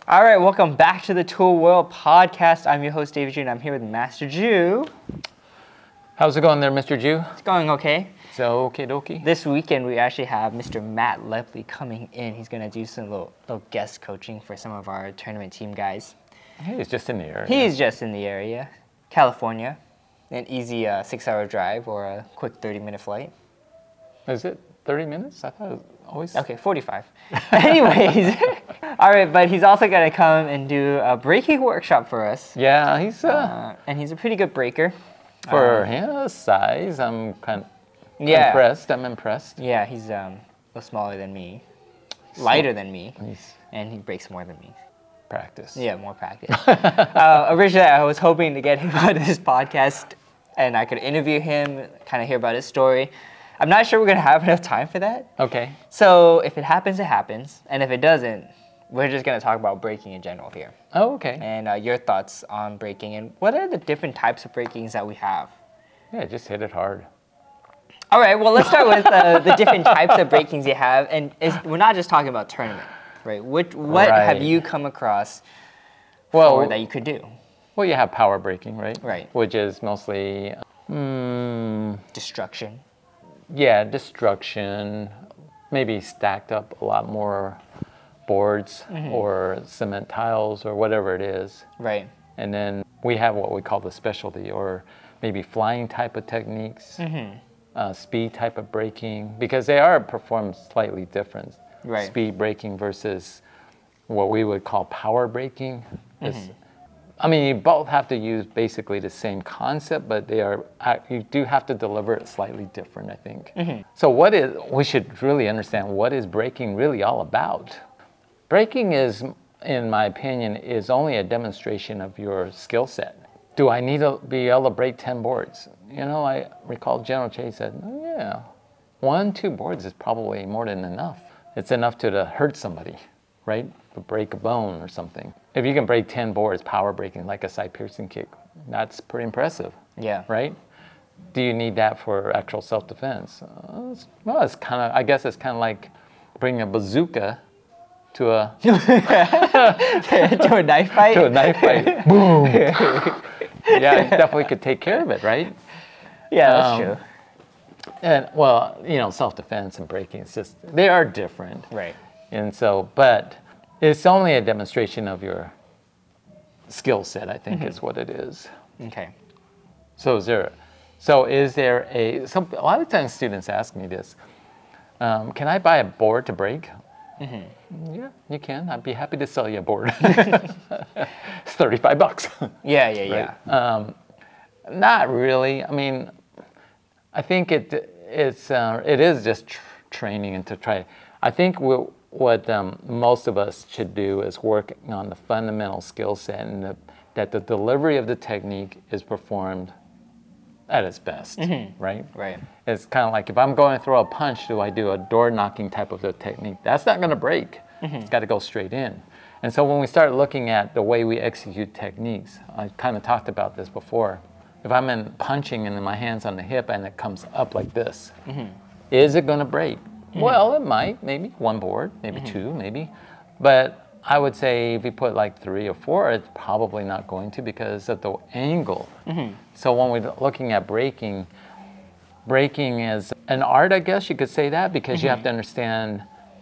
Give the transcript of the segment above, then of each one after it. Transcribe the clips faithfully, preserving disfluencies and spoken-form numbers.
All right, welcome back to the Tool World Podcast. I'm your host, David Ju, and I'm here with Master Ju. How's it going there, Mister Ju? It's going okay. So, okie dokie. This weekend, we actually have Mister Matt Lepley coming in. He's going to do some little, little guest coaching for some of our tournament team guys. He's just in the area. He's just in the area. California. An easy uh, six-hour drive or a quick thirty-minute flight. Is it thirty minutes? I thought it was always... Okay, forty-five. Anyways. All right, but he's also going to come and do a breaking workshop for us. Yeah, he's... Uh, uh, and he's a pretty good breaker. For um, his size, I'm kind of yeah. impressed. I'm impressed. Yeah, he's um, a little smaller than me, lighter than me, He's and he breaks more than me. practice. Yeah, more practice. uh, originally, I was hoping to get him on this podcast, and I could interview him, kind of hear about his story. I'm not sure we're going to have enough time for that. Okay. So if it happens, it happens. And if it doesn't, we're just going to talk about breaking in general here. Oh, okay. And uh, your thoughts on breaking, and what are the different types of breakings that we have? Yeah, just hit it hard. All right, well, let's start with uh, the different types of breakings you have. And it's, we're not just talking about tournament, right? What, what Right. have you come across Well, for that you could do? well, you have power breaking, right? Right. Which is mostly, mm, Destruction. yeah, destruction, maybe stacked up a lot more boards Mm-hmm. or cement tiles or whatever it is. Right. And then we have what we call the specialty, or maybe flying type of techniques, Mm-hmm. uh, speed type of braking, because they are performed slightly different. Right. Speed braking versus what we would call power braking. Is, I mean, you both have to use basically the same concept, but they are uh, you do have to deliver it slightly different, I think. So what is, we should really understand, what is braking really all about? Braking is, in my opinion, is only a demonstration of your skill set. Do I need to be able to break ten boards? You know, I recall General Chase said, oh, yeah, one, two boards is probably more than enough. It's enough to, to hurt somebody, right? To break a bone or something. If you can break ten boards, power breaking, like a side piercing kick, that's pretty impressive, Yeah. right? Do you need that for actual self-defense? Uh, it's, well, it's kind of, I guess it's kind of like bringing a bazooka to a To a knife fight? to a knife fight. Boom. Yeah, it definitely could take care of it, right? Yeah, that's Um, true. And well, you know, self-defense and breaking, it's just, they are different. Right. And so, but it's only a demonstration of your skill set, I think is what it is. Okay. So is there, so is there a, some, a lot of times students ask me this, um, can I buy a board to break? Yeah, you can. I'd be happy to sell you a board. It's thirty-five bucks. Yeah, yeah, yeah. Um, not really. I mean, I think it it's uh, it is just tr- training and to try. I think we, what um, most of us should do is work on the fundamental skill set, and the, that the delivery of the technique is performed at its best, right? Right. It's kind of like if I'm going to throw a punch, do I do a door knocking type of a technique? That's not going to break. It's got to go straight in. And so when we start looking at the way we execute techniques, I kind of talked about this before. If I'm in punching and then my hand's on the hip and it comes up like this, is it going to break? Well, it might, maybe one board, maybe two, maybe. But I would say if you put like three or four, it's probably not going to because of the angle. So when we're looking at breaking, breaking is an art, I guess you could say that, because you have to understand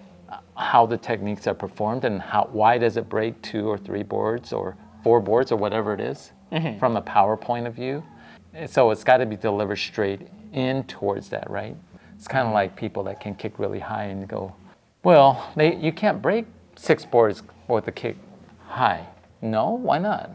how the techniques are performed and how, why does it break two or three boards or four boards or whatever it is from a power point of view. And so it's got to be delivered straight in towards that, right? It's kind of like people that can kick really high and go, well, they, you can't break six boards with a kick high. No, why not?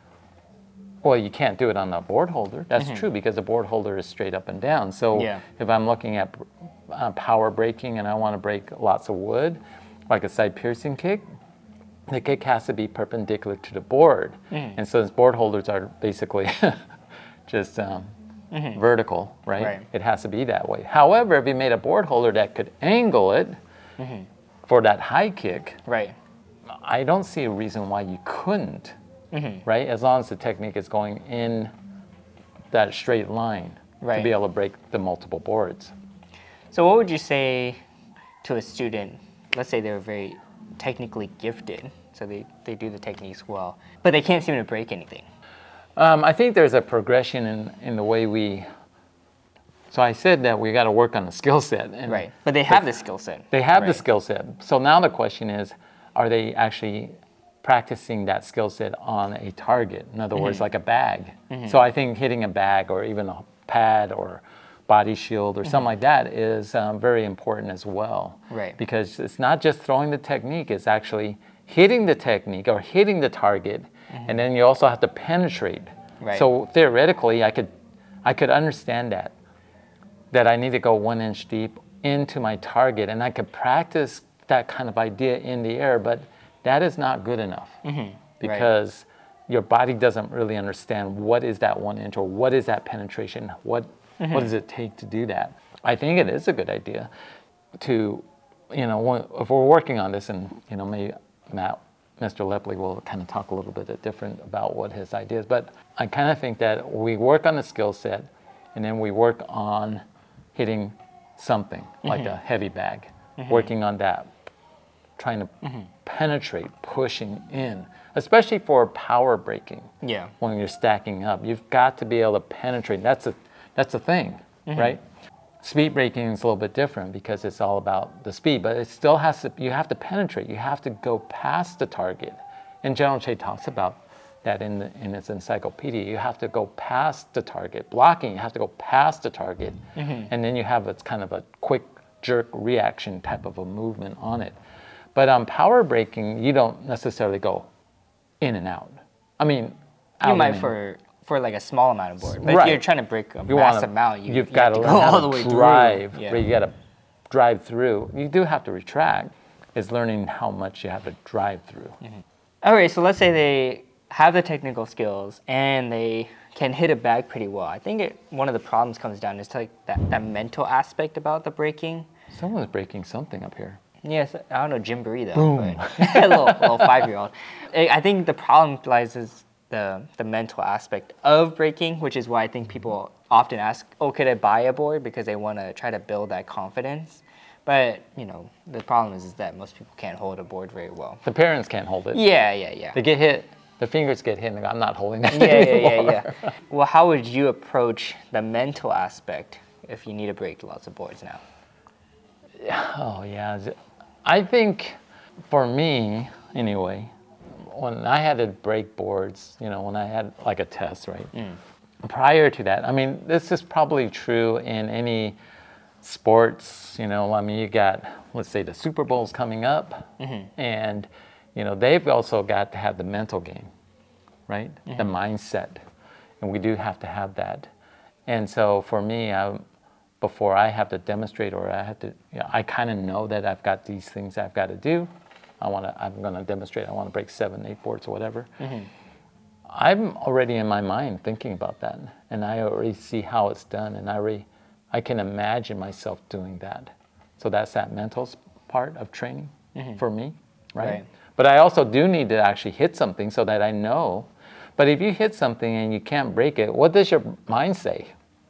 Well, you can't do it on a board holder. That's true because the board holder is straight up and down. So Yeah. if I'm looking at uh, power breaking and I want to break lots of wood, like a side piercing kick, the kick has to be perpendicular to the board. And so these board holders are basically just um, vertical, right? Right. It has to be that way. However, if you made a board holder that could angle it for that high kick, Right. I don't see a reason why you couldn't, right? As long as the technique is going in that straight line to Right. be able to break the multiple boards. So what would you say to a student, let's say they were very technically gifted, so they, they do the techniques well, but they can't seem to break anything. Um, I think there's a progression in, in the way we. So I said that we got to work on the skill set. And Right, but they have the skill set. They have right. the skill set. So now the question is, are they actually practicing that skill set on a target? In other mm-hmm. words, like a bag. Mm-hmm. So I think hitting a bag or even a pad or body shield or mm-hmm. something like that is um, very important as well. Right. Because it's not just throwing the technique, it's actually hitting the technique or hitting the target, mm-hmm. and then you also have to penetrate. Right. So theoretically, I could, I could understand that, that I need to go one inch deep into my target, and I could practice that kind of idea in the air, but that is not good enough mm-hmm. because right. your body doesn't really understand what is that one inch or what is that penetration, what mm-hmm. what does it take to do that. I think it is a good idea to, you know, if we're working on this, and you know, maybe Matt, Mister Lepley will kind of talk a little bit different about what his ideas, but I kind of think that we work on the skill set, and then we work on hitting something mm-hmm. like a heavy bag, mm-hmm. working on that, trying to mm-hmm. penetrate, pushing in, especially for power breaking. Yeah. When you're stacking up, you've got to be able to penetrate. That's a that's a thing, mm-hmm. right? Speed breaking is a little bit different because it's all about the speed, but it still has to. You have to penetrate. You have to go past the target. And General Che talks about that in the, in its encyclopedia. You have to go past the target. Blocking, you have to go past the target, mm-hmm. and then you have it's kind of a quick jerk reaction type of a movement on it. But on um, power breaking, you don't necessarily go in and out. I mean, you might for for like a small amount of board, but right. if you're trying to break a you mass wanna, amount, you, you've you got have to to go all the to way drive, through. Yeah. You got to drive through. You do have to retract. It's learning how much you have to drive through. Mm-hmm. All right, so let's say they have the technical skills and they can hit a bag pretty well. I think it, one of the problems comes down to like that, that mental aspect about the breaking. Someone's breaking something up here. Yes, I don't know, Jim Burrito, Boom. but a little, little five-year-old. I think the problem lies is the the mental aspect of breaking, which is why I think people often ask, oh, could I buy a board? Because they want to try to build that confidence. But, you know, the problem is, is that most people can't hold a board very well. The parents can't hold it. Yeah, yeah, yeah. They get hit, their fingers get hit, and they go, I'm not holding that yeah, anymore. Yeah, yeah, yeah. Well, how would you approach the mental aspect if you need to break lots of boards now? Oh, yeah. I think for me, anyway, when I had to break boards, you know, when I had like a test, right? Mm. Prior to that, I mean, this is probably true in any sports, you know, I mean, you got, let's say the Super Bowl's coming up, mm-hmm. and, you know, they've also got to have the mental game, right? Mm-hmm. The mindset. And we do have to have that. And so for me, I, before I have to demonstrate or I have to, you know, I kind of know that I've got these things I've got to do. I want to, I'm going to demonstrate, I want to break seven, eight boards or whatever. Mm-hmm. I'm already in my mind thinking about that. And I already see how it's done. And I already, I can imagine myself doing that. So that's that mental part of training mm-hmm. for me, right? right? But I also do need to actually hit something so that I know. But if you hit something and you can't break it, what does your mind say?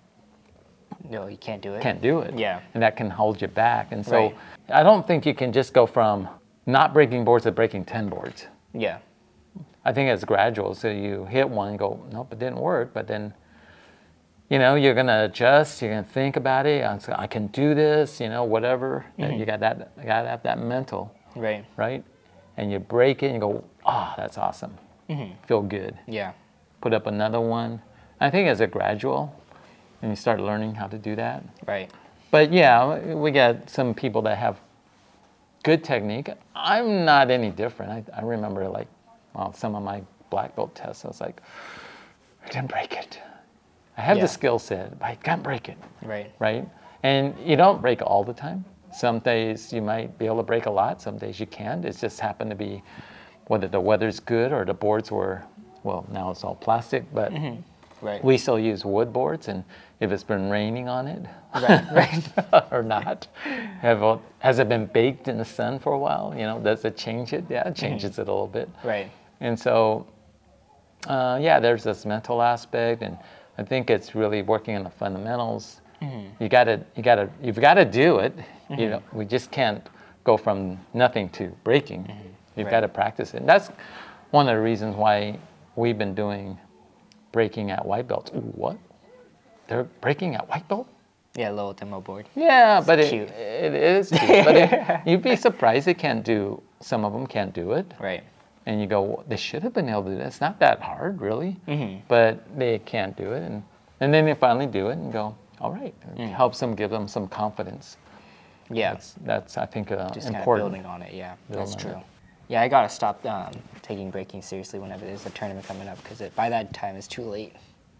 No, you can't do it. Can't do it. Yeah. And that can hold you back. And so right. I don't think you can just go from not breaking boards to breaking ten boards. Yeah. I think it's gradual. So you hit one and go, nope, it didn't work. But then, you know, you're going to adjust. You're going to think about it. I can do this, you know, whatever. Mm-hmm. You got that, you got to have that mental. Right. Right? And you break it and you go, ah, oh, that's awesome. Mm-hmm. Feel good. Yeah. Put up another one. I think it's a gradual. And you start learning how to do that. Right. But yeah, we got some people that have good technique. I'm not any different. I, I remember like, well, some of my black belt tests, I was like, I didn't break it. I have yeah. the skill set, but I can't break it. Right. Right? And you don't break all the time. Some days you might be able to break a lot. Some days you can't. It's just happened to be whether the weather's good or the boards were, well, now it's all plastic, but mm-hmm. right. we still use wood boards. And if it's been raining on it right, right. or not, have, has it been baked in the sun for a while? You know, does it change it? Yeah, it changes mm-hmm. it a little bit. Right. And so, uh, yeah, there's this mental aspect, and I think it's really working on the fundamentals. Mm-hmm. You gotta, you gotta, you've got to do it. Mm-hmm. You know, we just can't go from nothing to breaking. Mm-hmm. You've Right. got to practice it. And that's one of the reasons why we've been doing breaking at white belts. Ooh, what? They're breaking at white belt? Yeah, a little demo board. Yeah, but it, cute. it is cute. But it, you'd be surprised they can't do, some of them can't do it. Right. And you go, well, they should have been able to do that. It's not that hard, really. Mm-hmm. But they can't do it. And, and then they finally do it and go, all right. It Mm. helps them, give them some confidence. Yeah. That's, that's I think, uh, Just kind of important. building on it. Yeah, Building that's on true. it. Yeah, I gotta stop um, taking breaking seriously whenever there's a tournament coming up because by that time it's too late.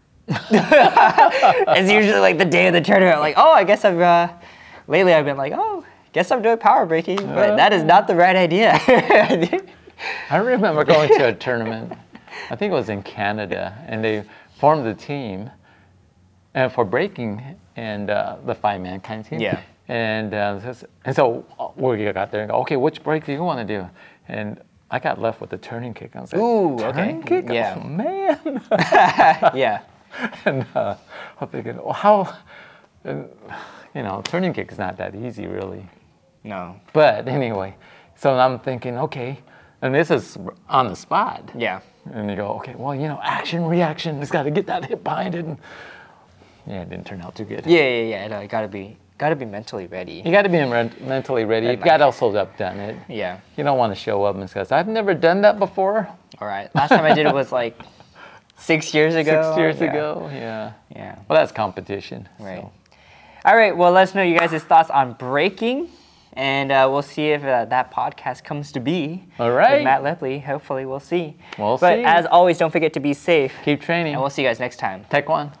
It's usually like the day of the tournament. Like, oh, I guess I've uh, lately I've been like, oh, guess I'm doing power breaking, but that is not the right idea. I remember going to a tournament, I think it was in Canada, and they formed a team and for breaking and uh, the five-man kind of team. Yeah. And, uh, this- and so we got there and go, okay, which break do you want to do? And I got left with the turning kick. I was like, Ooh, turning okay. kick? Yeah. Oh, man. Yeah. And uh, I'm thinking, well, how, uh, you know, turning kick is not that easy, really. No. But anyway, so I'm thinking, okay, and this is on the spot. Yeah. And you go, okay, well, you know, action, reaction, it's got to get that hit behind it. And yeah, it didn't turn out too good. Yeah, yeah, yeah. No, you gotta be, gotta be mentally ready. You got to be men- mentally ready. You've got to also have done it. Yeah. You don't want to show up and say, I've never done that before. All right. Last time I did it was like six years ago. Six years Yeah. ago, yeah. Yeah. Well, that's competition. Right. so. All right. Well, let us know you guys' thoughts on breaking, and uh, we'll see if uh, that podcast comes to be. All right. With Matt Lepley. Hopefully, we'll see. We'll but see. as always, don't forget to be safe, Keep training. and we'll see you guys next time. Take one.